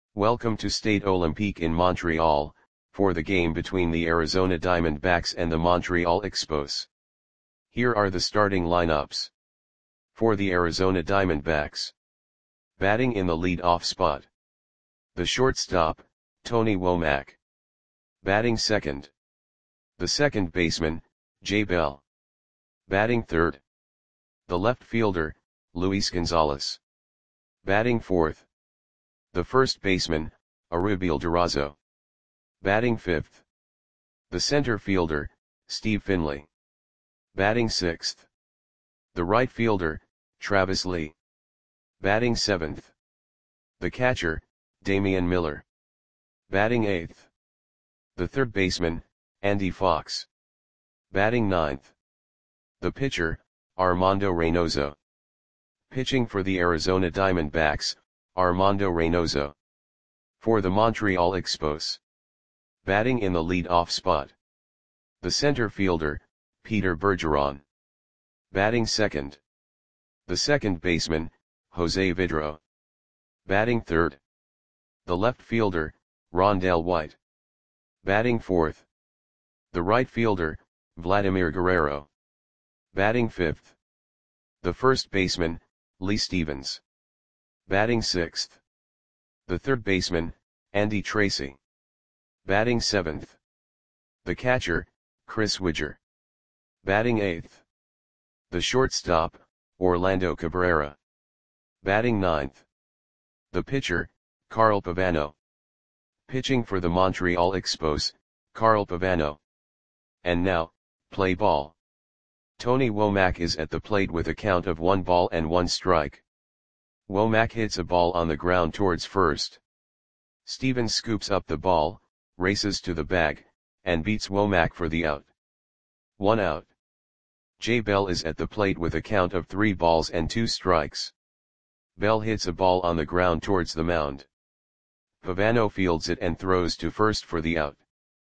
Welcome to Stade Olympique in Montreal, for the game between the Arizona Diamondbacks and the Montreal Expos. Here are the starting lineups. For the Arizona Diamondbacks. Batting in the lead-off spot. The shortstop, Tony Womack. Batting second. The second baseman, Jay Bell. Batting third. The left fielder, Luis Gonzalez. Batting fourth. The first baseman, Arubiel Durazo. Batting fifth. The center fielder, Steve Finley. Batting sixth. The right fielder, Travis Lee. Batting seventh. The catcher, Damian Miller. Batting eighth. The third baseman, Andy Fox. Batting ninth. The pitcher, Armando Reynoso. Pitching for the Arizona Diamondbacks, Armando Reynoso. For the Montreal Expos. Batting in the lead-off spot. The center fielder, Peter Bergeron. Batting second. The second baseman, Jose Vidro. Batting third. The left fielder, Rondell White. Batting fourth. The right fielder, Vladimir Guerrero. Batting fifth. The first baseman, Lee Stevens. Batting sixth. The third baseman, Andy Tracy. Batting seventh. The catcher, Chris Widger. Batting eighth. The shortstop, Orlando Cabrera. Batting ninth. The pitcher, Carl Pavano. Pitching for the Montreal Expos, Carl Pavano. And now, play ball. Tony Womack is at the plate with a count of 1 ball and 1 strike. Womack hits a ball on the ground towards first. Stevens scoops up the ball, races to the bag, and beats Womack for the out. 1 out. Jay Bell is at the plate with a count of 3 balls and 2 strikes. Bell hits a ball on the ground towards the mound. Pavano fields it and throws to first for the out.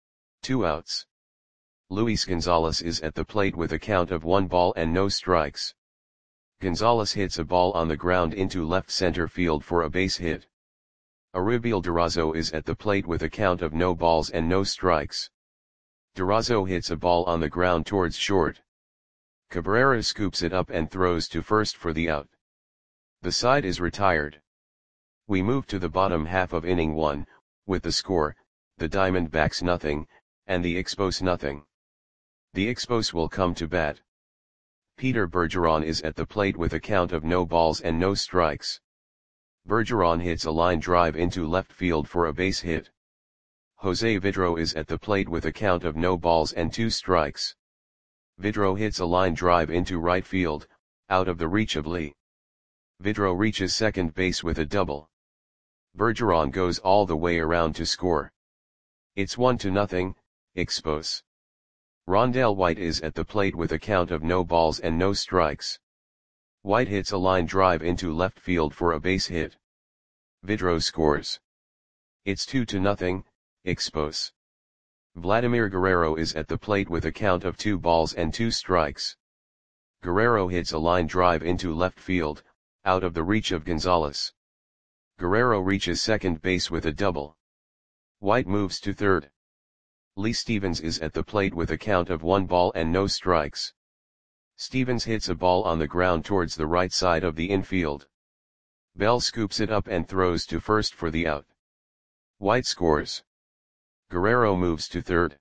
2 outs. Luis Gonzalez is at the plate with a count of 1 ball and no strikes. Gonzalez hits a ball on the ground into left center field for a base hit. Arubiel Durazo is at the plate with a count of no balls and no strikes. Durazo hits a ball on the ground towards short. Cabrera scoops it up and throws to first for the out. The side is retired. We move to the bottom half of inning 1, with the score, the Diamondbacks nothing, and the Expos nothing. The Expos will come to bat. Peter Bergeron is at the plate with a count of no balls and no strikes. Bergeron hits a line drive into left field for a base hit. Jose Vidro is at the plate with a count of no balls and 2 strikes. Vidro hits a line drive into right field, out of the reach of Lee. Vidro reaches second base with a double. Bergeron goes all the way around to score. It's 1-0, Expos. Rondell White is at the plate with a count of no balls and no strikes. White hits a line drive into left field for a base hit. Vidro scores. It's 2-0, Expos. Vladimir Guerrero is at the plate with a count of 2 balls and 2 strikes. Guerrero hits a line drive into left field, out of the reach of Gonzalez. Guerrero reaches second base with a double. White moves to third. Lee Stevens is at the plate with a count of 1 ball and no strikes. Stevens hits a ball on the ground towards the right side of the infield. Bell scoops it up and throws to first for the out. White scores. Guerrero moves to third.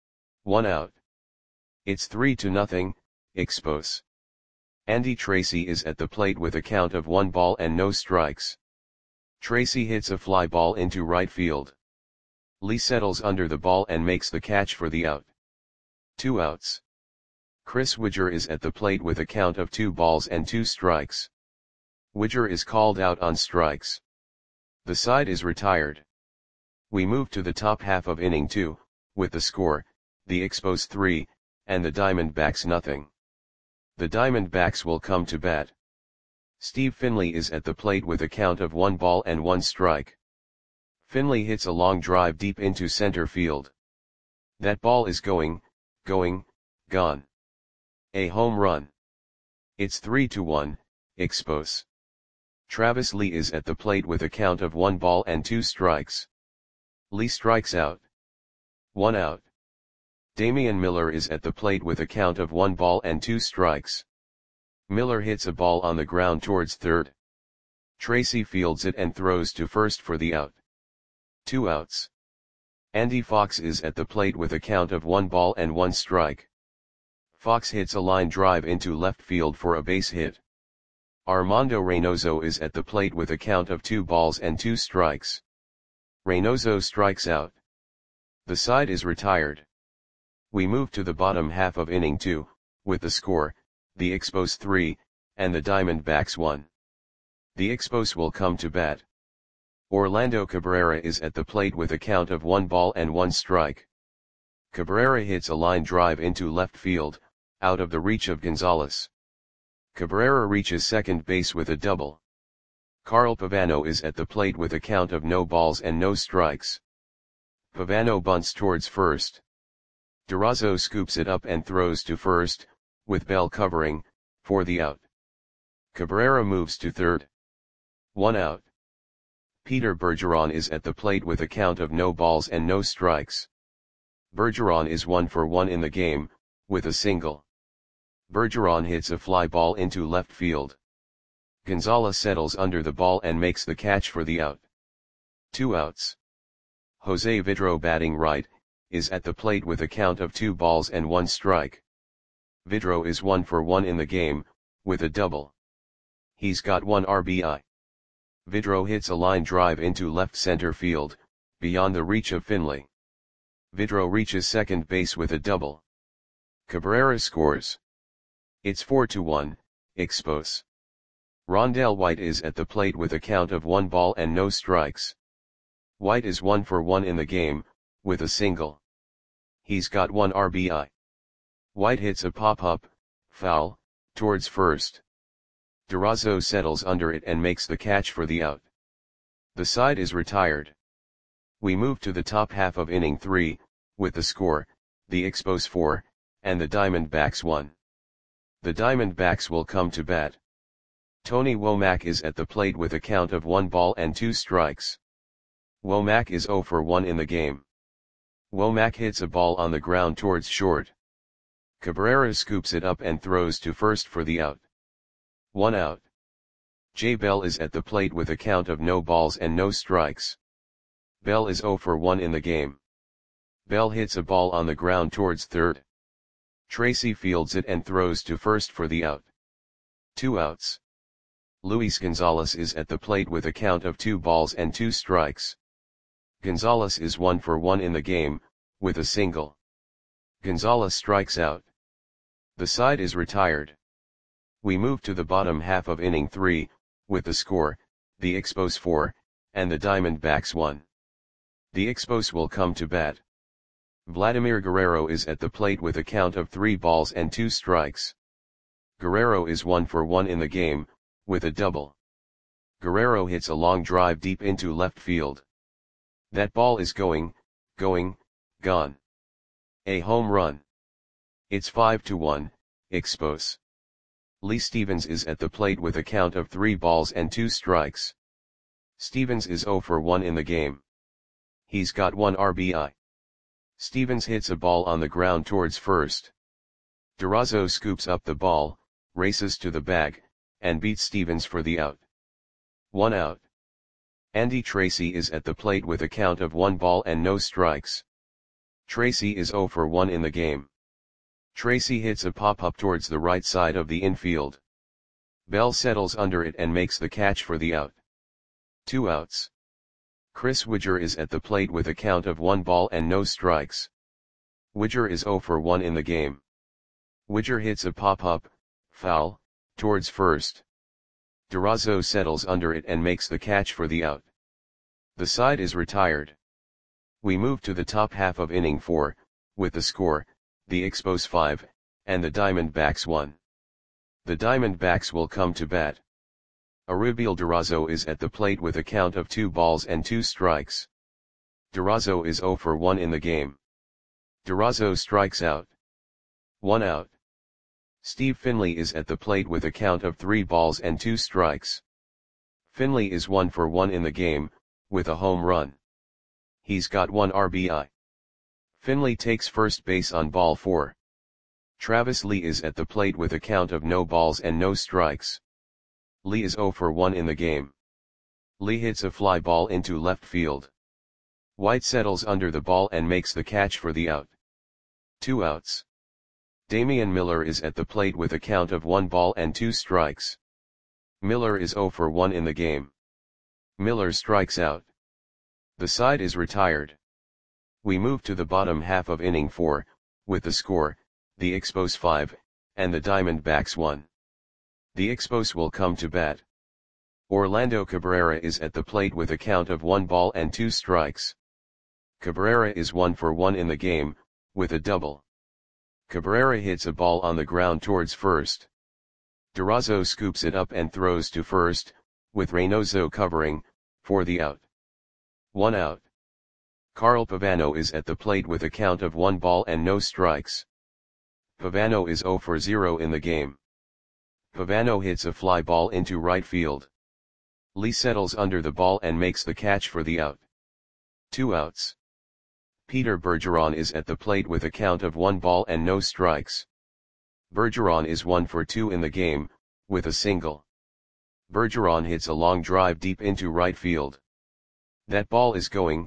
1 out. It's 3-0, Expos. Andy Tracy is at the plate with a count of 1 ball and no strikes. Tracy hits a fly ball into right field. Lee settles under the ball and makes the catch for the out. 2 outs. Chris Widger is at the plate with a count of 2 balls and 2 strikes. Widger is called out on strikes. The side is retired. We move to the top half of inning 2, with the score, the Expos 3, and the Diamondbacks nothing. The Diamondbacks will come to bat. Steve Finley is at the plate with a count of 1 ball and 1 strike. Finley hits a long drive deep into center field. That ball is gone. A home run. It's 3-1, Expos. Travis Lee is at the plate with a count of 1 ball and 2 strikes. Lee strikes out. 1 out. Damian Miller is at the plate with a count of 1 ball and 2 strikes. Miller hits a ball on the ground towards third. Tracy fields it and throws to first for the out. 2 outs. Andy Fox is at the plate with a count of 1 ball and 1 strike. Fox hits a line drive into left field for a base hit. Armando Reynoso is at the plate with a count of 2 balls and 2 strikes. Reynoso strikes out. The side is retired. We move to the bottom half of inning 2, with the score, the Expos 3, and the Diamondbacks 1. The Expos will come to bat. Orlando Cabrera is at the plate with a count of 1 ball and 1 strike. Cabrera hits a line drive into left field, out of the reach of Gonzalez. Cabrera reaches second base with a double. Carl Pavano is at the plate with a count of no balls and no strikes. Pavano bunts towards first. Durazo scoops it up and throws to first, with Bell covering, for the out. Cabrera moves to third. 1 out. Peter Bergeron is at the plate with a count of no balls and no strikes. Bergeron is 1 for 1 in the game, with a single. Bergeron hits a fly ball into left field. Gonzalez settles under the ball and makes the catch for the out. 2 outs. Jose Vidro, batting right, is at the plate with a count of 2 balls and 1 strike. Vidro is 1 for 1 in the game, with a double. He's got 1 RBI. Vidro hits a line drive into left center field, beyond the reach of Finley. Vidro reaches second base with a double. Cabrera scores. It's 4-1, Expos. Rondell White is at the plate with a count of 1 ball and no strikes. White is 1 for 1 in the game, with a single. He's got 1 RBI. White hits a pop-up, foul, towards first. Durazo settles under it and makes the catch for the out. The side is retired. We move to the top half of inning 3, with the score, the Expos 4, and the Diamondbacks 1. The Diamondbacks will come to bat. Tony Womack is at the plate with a count of 1 ball and 2 strikes. Womack is 0 for 1 in the game. Womack hits a ball on the ground towards short. Cabrera scoops it up and throws to first for the out. 1 out. Jay Bell is at the plate with a count of no balls and no strikes. Bell is 0 for 1 in the game. Bell hits a ball on the ground towards third. Tracy fields it and throws to first for the out. 2 outs. Luis Gonzalez is at the plate with a count of 2 balls and 2 strikes. Gonzalez is 1 for 1 in the game, with a single. Gonzalez strikes out. The side is retired. We move to the bottom half of inning 3, with the score, the Expos 4, and the Diamondbacks 1. The Expos will come to bat. Vladimir Guerrero is at the plate with a count of 3 balls and 2 strikes. Guerrero is 1 for 1 in the game, with a double. Guerrero hits a long drive deep into left field. That ball is gone. A home run. It's 5-1, Expos. Lee Stevens is at the plate with a count of 3 balls and 2 strikes. Stevens is 0 for 1 in the game. He's got 1 RBI. Stevens hits a ball on the ground towards first. Durazo scoops up the ball, races to the bag, and beats Stevens for the out. 1 out. Andy Tracy is at the plate with a count of 1 ball and no strikes. Tracy is 0 for 1 in the game. Tracy hits a pop-up towards the right side of the infield. Bell settles under it and makes the catch for the out. 2 outs. Chris Widger is at the plate with a count of 1 ball and no strikes. Widger is 0 for 1 in the game. Widger hits a pop-up, foul, towards first. Durazo settles under it and makes the catch for the out. The side is retired. We move to the top half of inning 4, with the score, the Expos 5, and the Diamondbacks 1. The Diamondbacks will come to bat. Arubiel Durazo is at the plate with a count of 2 balls and 2 strikes. Durazo is 0 for 1 in the game. Durazo strikes out. 1 out. Steve Finley is at the plate with a count of 3 balls and 2 strikes. Finley is 1 for 1 in the game, with a home run. He's got 1 RBI. Finley takes first base on ball 4. Travis Lee is at the plate with a count of no balls and no strikes. Lee is 0 for 1 in the game. Lee hits a fly ball into left field. White settles under the ball and makes the catch for the out. 2 outs. Damian Miller is at the plate with a count of 1 ball and 2 strikes. Miller is 0 for 1 in the game. Miller strikes out. The side is retired. We move to the bottom half of inning 4, with the score, the Expos 5, and the Diamondbacks 1. The Expos will come to bat. Orlando Cabrera is at the plate with a count of 1 ball and 2 strikes. Cabrera is 1 for 1 in the game, with a double. Cabrera hits a ball on the ground towards first. Durazo scoops it up and throws to first, with Reynoso covering, for the out. 1 out. Carl Pavano is at the plate with a count of 1 ball and no strikes. Pavano is 0 for 0 in the game. Pavano hits a fly ball into right field. Lee settles under the ball and makes the catch for the out. 2 outs. Peter Bergeron is at the plate with a count of 1 ball and no strikes. Bergeron is 1 for 2 in the game, with a single. Bergeron hits a long drive deep into right field. That ball is gone.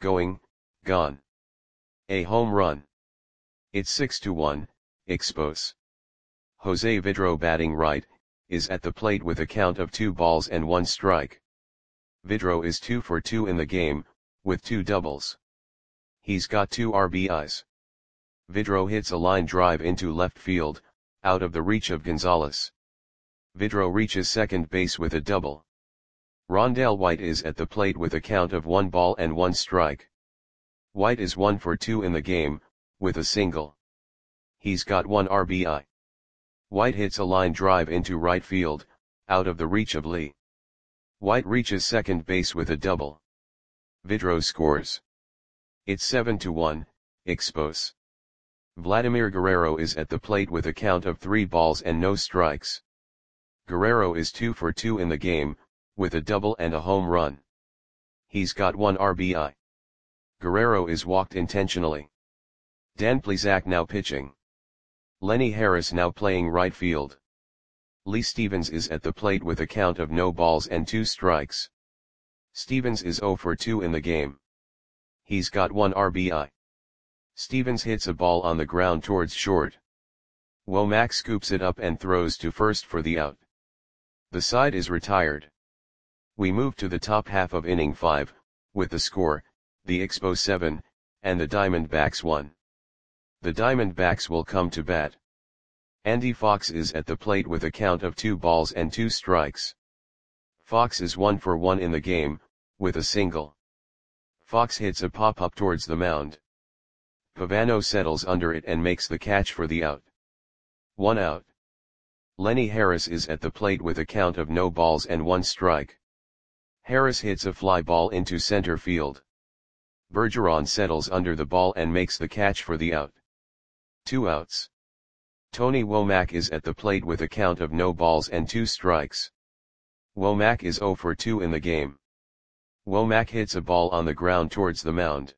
A home run. It's 6-1, Expos. Jose Vidro, batting right, is at the plate with a count of 2 balls and 1 strike. Vidro is 2 for 2 in the game, with 2 doubles. He's got 2 RBIs. Vidro hits a line drive into left field, out of the reach of Gonzalez. Vidro reaches second base with a double. Rondell White is at the plate with a count of 1 ball and 1 strike. White is 1 for 2 in the game, with a single. He's got 1 RBI. White hits a line drive into right field, out of the reach of Lee. White reaches second base with a double. Vidro scores. It's 7-1, Expos. Vladimir Guerrero is at the plate with a count of 3 balls and no strikes. Guerrero is 2 for 2 in the game, with a double and a home run. He's got 1 RBI. Guerrero is walked intentionally. Dan Plesac now pitching. Lenny Harris now playing right field. Lee Stevens is at the plate with a count of no balls and 2 strikes. Stevens is 0 for 2 in the game. He's got 1 RBI. Stevens hits a ball on the ground towards short. Womack scoops it up and throws to first for the out. The side is retired. We move to the top half of inning 5, with the score, the Expos 7, and the Diamondbacks 1. The Diamondbacks will come to bat. Andy Fox is at the plate with a count of 2 balls and 2 strikes. Fox is 1 for 1 in the game, with a single. Fox hits a pop-up towards the mound. Pavano settles under it and makes the catch for the out. 1 out. Lenny Harris is at the plate with a count of no balls and 1 strike. Harris hits a fly ball into center field. Bergeron settles under the ball and makes the catch for the out. 2 outs. Tony Womack is at the plate with a count of no balls and 2 strikes. Womack is 0 for 2 in the game. Womack hits a ball on the ground towards the mound.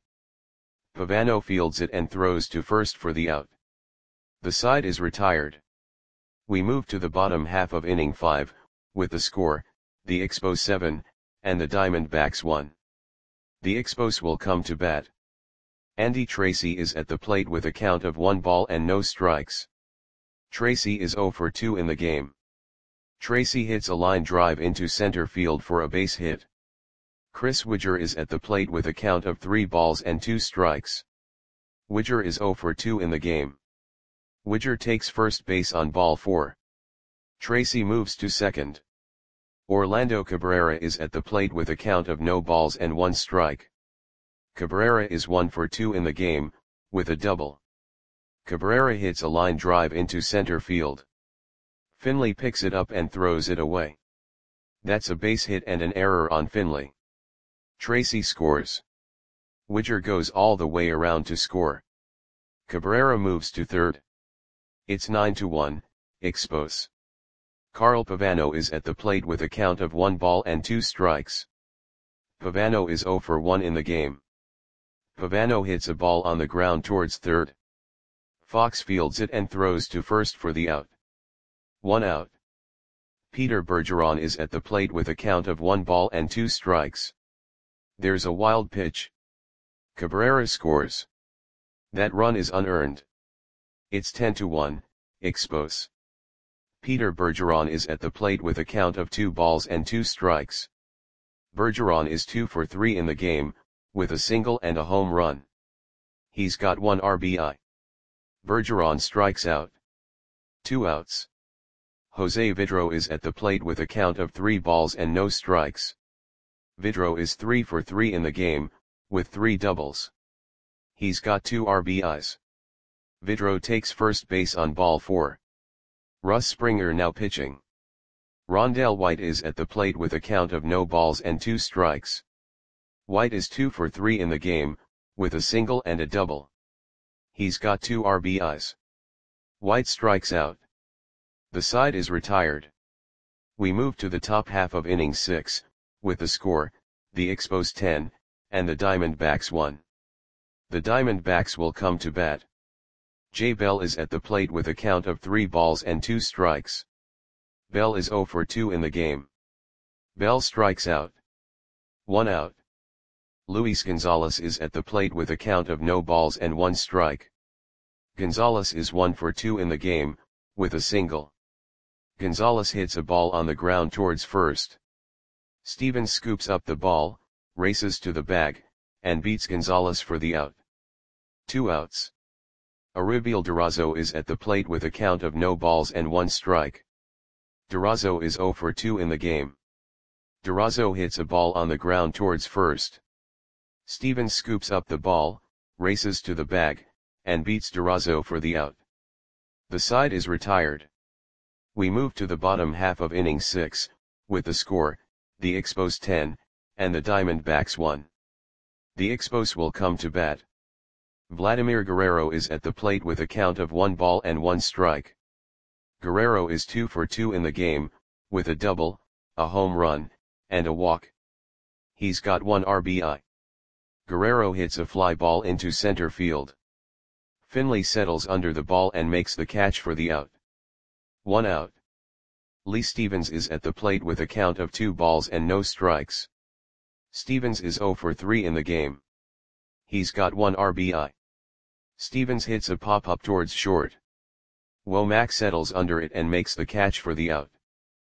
Pavano fields it and throws to first for the out. The side is retired. We move to the bottom half of inning 5, with the score, the Expos 7, and the Diamondbacks 1. The Expos will come to bat. Andy Tracy is at the plate with a count of 1 ball and no strikes. Tracy is 0 for 2 in the game. Tracy hits a line drive into center field for a base hit. Chris Widger is at the plate with a count of 3 balls and 2 strikes. Widger is 0 for 2 in the game. Widger takes first base on ball 4. Tracy moves to second. Orlando Cabrera is at the plate with a count of no balls and 1 strike. Cabrera is 1 for 2 in the game, with a double. Cabrera hits a line drive into center field. Finley picks it up and throws it away. That's a base hit and an error on Finley. Tracy scores. Widger goes all the way around to score. Cabrera moves to third. It's 9-1, Expos. Carl Pavano is at the plate with a count of 1 ball and 2 strikes. Pavano is 0 for 1 in the game. Pavano hits a ball on the ground towards third. Fox fields it and throws to first for the out. 1 out. Peter Bergeron is at the plate with a count of 1 ball and 2 strikes. There's a wild pitch. Cabrera scores. That run is unearned. It's 10-1, Expos. Peter Bergeron is at the plate with a count of 2 balls and 2 strikes. Bergeron is 2 for 3 in the game, with a single and a home run. He's got 1 RBI. Bergeron strikes out. 2 outs. Jose Vidro is at the plate with a count of 3 balls and no strikes. Vidro is 3 for 3 in the game, with 3 doubles. He's got 2 RBIs. Vidro takes first base on ball 4. Russ Springer now pitching. Rondell White is at the plate with a count of no balls and 2 strikes. White is 2 for 3 in the game, with a single and a double. He's got 2 RBIs. White strikes out. The side is retired. We move to the top half of inning 6, with the score, the Expos 10, and the Diamondbacks 1. The Diamondbacks will come to bat. Jay Bell is at the plate with a count of 3 balls and 2 strikes. Bell is 0 for 2 in the game. Bell strikes out. 1 out. Luis Gonzalez is at the plate with a count of no balls and 1 strike. Gonzalez is 1 for 2 in the game, with a single. Gonzalez hits a ball on the ground towards first. Stevens scoops up the ball, races to the bag, and beats Gonzalez for the out. 2 outs. Aribiel Durazo is at the plate with a count of no balls and 1 strike. Durazo is 0 for 2 in the game. Durazo hits a ball on the ground towards first. Stevens scoops up the ball, races to the bag, and beats Durazo for the out. The side is retired. We move to the bottom half of inning 6, with the score, the Expos 10, and the Diamondbacks 1. The Expos will come to bat. Vladimir Guerrero is at the plate with a count of 1 ball and 1 strike. Guerrero is 2 for 2 in the game, with a double, a home run, and a walk. He's got 1 RBI. Guerrero hits a fly ball into center field. Finley settles under the ball and makes the catch for the out. 1 out. Lee Stevens is at the plate with a count of 2 balls and no strikes. Stevens is 0 for 3 in the game. He's got 1 RBI. Stevens hits a pop-up towards short. Womack settles under it and makes the catch for the out.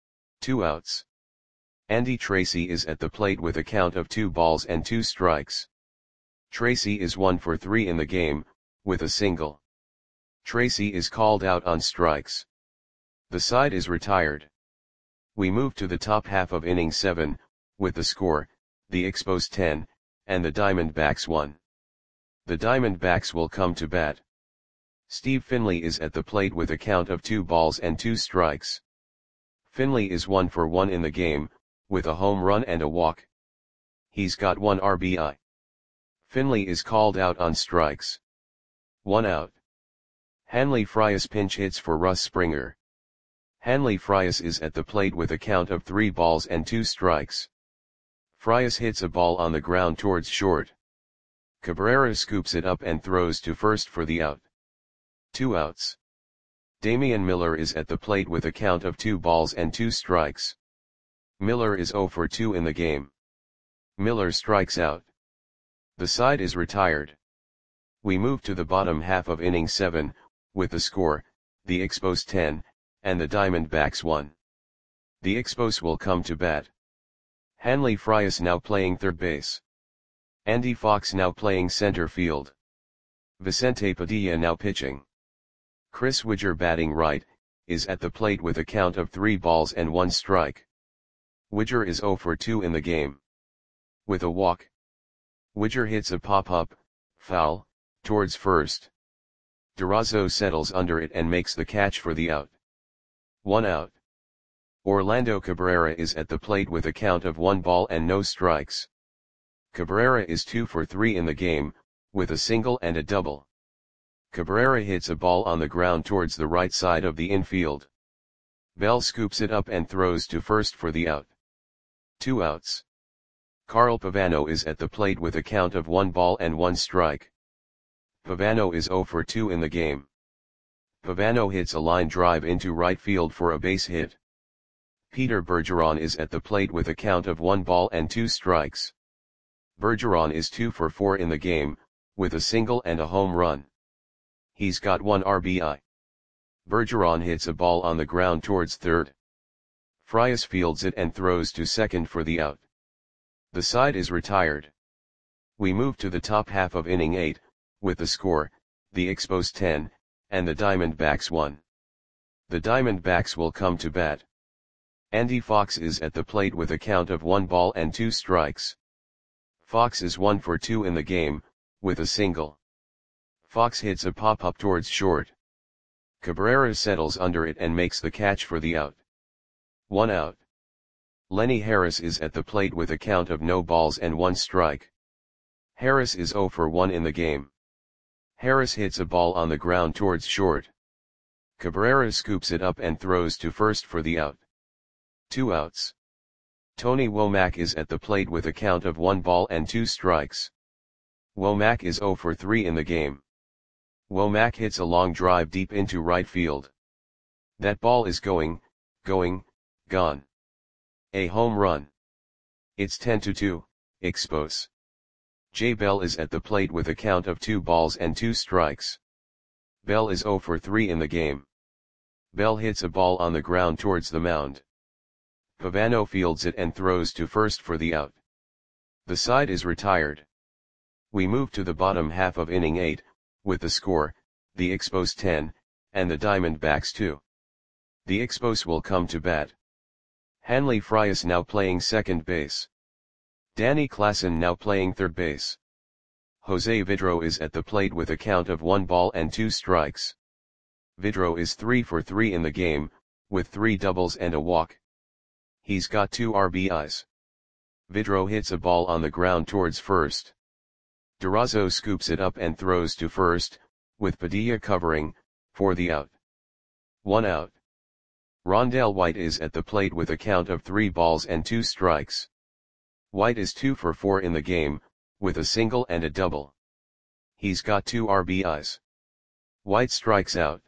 2 outs. Andy Tracy is at the plate with a count of 2 balls and 2 strikes. Tracy is 1 for 3 in the game, with a single. Tracy is called out on strikes. The side is retired. We move to the top half of inning 7, with the score, the Expos 10, and the Diamondbacks 1. The Diamondbacks will come to bat. Steve Finley is at the plate with a count of 2 balls and 2 strikes. Finley is 1 for 1 in the game, with a home run and a walk. He's got 1 RBI. Finley is called out on strikes. 1 out. Hanley Frias pinch hits for Russ Springer. Hanley Frias is at the plate with a count of 3 balls and 2 strikes. Frias hits a ball on the ground towards short. Cabrera scoops it up and throws to first for the out. 2 outs. Damian Miller is at the plate with a count of 2 balls and 2 strikes. Miller is 0 for 2 in the game. Miller strikes out. The side is retired. We move to the bottom half of inning 7, with the score, the Expos 10, and the Diamondbacks 1. The Expos will come to bat. Hanley Frias now playing third base. Andy Fox now playing center field. Vicente Padilla now pitching. Chris Widger batting right, is at the plate with a count of 3 balls and 1 strike. Widger is 0 for 2 in the game. With a walk. Widger hits a pop-up, foul, towards first. Durazo settles under it and makes the catch for the out. 1 out. Orlando Cabrera is at the plate with a count of 1 ball and no strikes. Cabrera is 2 for 3 in the game, with a single and a double. Cabrera hits a ball on the ground towards the right side of the infield. Bell scoops it up and throws to first for the out. 2 outs. Carl Pavano is at the plate with a count of 1 ball and 1 strike. Pavano is 0 for 2 in the game. Pavano hits a line drive into right field for a base hit. Peter Bergeron is at the plate with a count of 1 ball and 2 strikes. Bergeron is 2 for 4 in the game, with a single and a home run. He's got 1 RBI. Bergeron hits a ball on the ground towards third. Frias fields it and throws to second for the out. The side is retired. We move to the top half of inning 8, with the score, the Expos 10, and the Diamondbacks 1. The Diamondbacks will come to bat. Andy Fox is at the plate with a count of 1 ball and 2 strikes. Fox is 1 for 2 in the game, with a single. Fox hits a pop-up towards short. Cabrera settles under it and makes the catch for the out. 1 out. Lenny Harris is at the plate with a count of no balls and 1 strike. Harris is 0 for 1 in the game. Harris hits a ball on the ground towards short. Cabrera scoops it up and throws to first for the out. 2 outs. Tony Womack is at the plate with a count of 1 ball and 2 strikes. Womack is 0 for 3 in the game. Womack hits a long drive deep into right field. That ball is gone. A home run. It's 10-2, Expos. Jay Bell is at the plate with a count of 2 balls and 2 strikes. Bell is 0 for 3 in the game. Bell hits a ball on the ground towards the mound. Pavano fields it and throws to first for the out. The side is retired. We move to the bottom half of inning 8, with the score, the Expos 10, and the Diamondbacks 2. The Expos will come to bat. Hanley Frias now playing second base. Danny Klassen now playing third base. Jose Vidro is at the plate with a count of 1 ball and 2 strikes. Vidro is 3 for 3 in the game, with 3 doubles and a walk. He's got 2 RBIs. Vidro hits a ball on the ground towards first. Durazo scoops it up and throws to first, with Padilla covering, for the out. 1 out. Rondell White is at the plate with a count of 3 balls and 2 strikes. White is 2 for 4 in the game, with a single and a double. He's got 2 RBIs. White strikes out.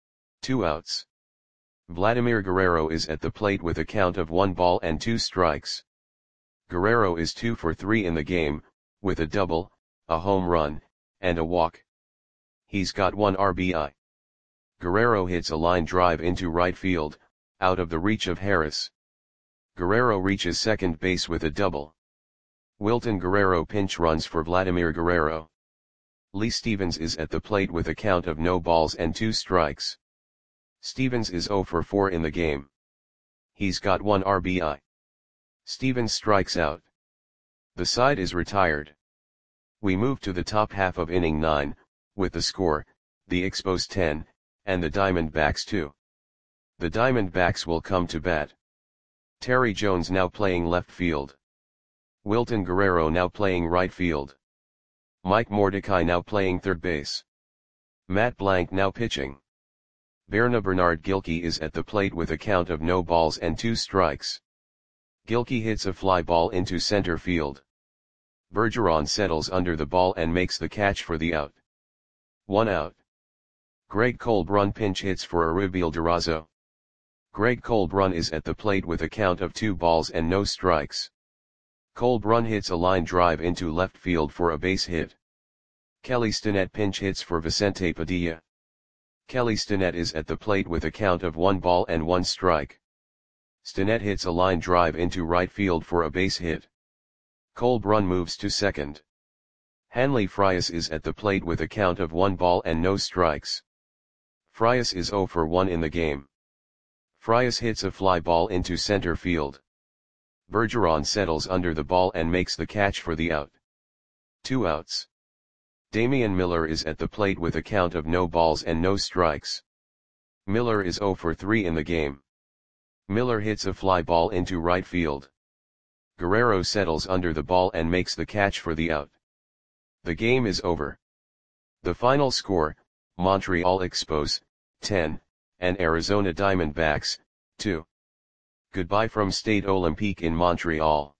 2 outs. Vladimir Guerrero is at the plate with a count of 1 ball and 2 strikes. Guerrero is 2 for 3 in the game, with a double, a home run, and a walk. He's got 1 RBI. Guerrero hits a line drive into right field, out of the reach of Harris. Guerrero reaches second base with a double. Wilton Guerrero pinch runs for Vladimir Guerrero. Lee Stevens is at the plate with a count of no balls and 2 strikes. Stevens is 0 for 4 in the game. He's got 1 RBI. Stevens strikes out. The side is retired. We move to the top half of inning 9, with the score, the Expos 10, and the Diamondbacks 2. The Diamondbacks will come to bat. Terry Jones now playing left field. Wilton Guerrero now playing right field. Mike Mordecai now playing third base. Matt Blank now pitching. Bernard Gilkey is at the plate with a count of no balls and 2 strikes. Gilkey hits a fly ball into center field. Bergeron settles under the ball and makes the catch for the out. 1 out. Greg Colbrun pinch hits for Aribiel Durazo. Greg Colbrun is at the plate with a count of 2 balls and no strikes. Colbrun hits a line drive into left field for a base hit. Kelly Stinnett pinch hits for Vicente Padilla. Kelly Stinnett is at the plate with a count of 1 ball and 1 strike. Stinnett hits a line drive into right field for a base hit. Colbrun moves to second. Hanley Frias is at the plate with a count of 1 ball and no strikes. Frias is 0 for 1 in the game. Frias hits a fly ball into center field. Bergeron settles under the ball and makes the catch for the out. 2 outs. Damian Miller is at the plate with a count of no balls and no strikes. Miller is 0 for 3 in the game. Miller hits a fly ball into right field. Guerrero settles under the ball and makes the catch for the out. The game is over. The final score, Montreal Expos, 10, and Arizona Diamondbacks, 2. Goodbye from Stade Olympique in Montreal.